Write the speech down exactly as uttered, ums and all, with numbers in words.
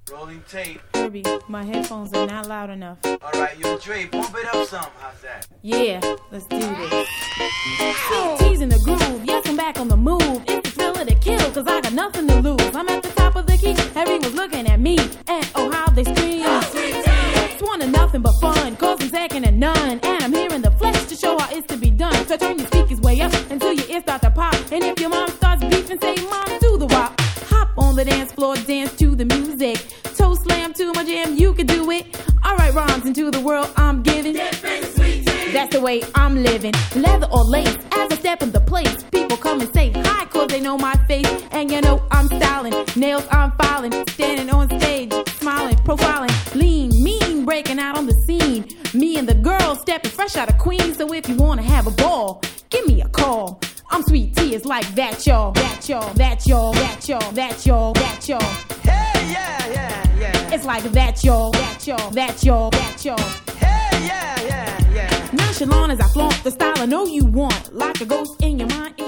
Rolling tape. Kirby, my headphones are not loud enough. Alright, yo, Dre, pump it up some. How's that? Yeah, let's do this. Sweet teas in the groove, yes, I'm back on the move. It's the thrill of the kill, cause I got nothing to lose. I'm at the top of the key, everyone's looking at me. And oh, how they scream. It's one of nothing but fun, cause I'm second to none. And I'm here in the flesh to show how it's to be done. So turn your speakers way up until your ears start to pop. And if your mom starts beefing, say mom to the wop. Hop on the dance floor, dance to the music. Toe slam to my jam, you can do it. Alright, rhymes into the world I'm giving. That's the way I'm living. Leather or lace, as I step into place, people come and say hi, cause they know my face. And you know I'm styling, nails I'm filing, standing on stage, smiling, profiling, lean, mean, breaking out on the scene. Me and the girls stepping fresh out of Queens. So if you wanna have a ball, give me a call. I'm Sweet Tea, it's like that y'all, that y'all, that y'all, that y'all, that y'all, that y'all. Hey, yeah, yeah, yeah. It's like that y'all, that y'all, that y'all, that y'all. Hey, yeah, yeah, yeah. Nonchalant as I flaunt the style I know you want. Like a ghost in your mind.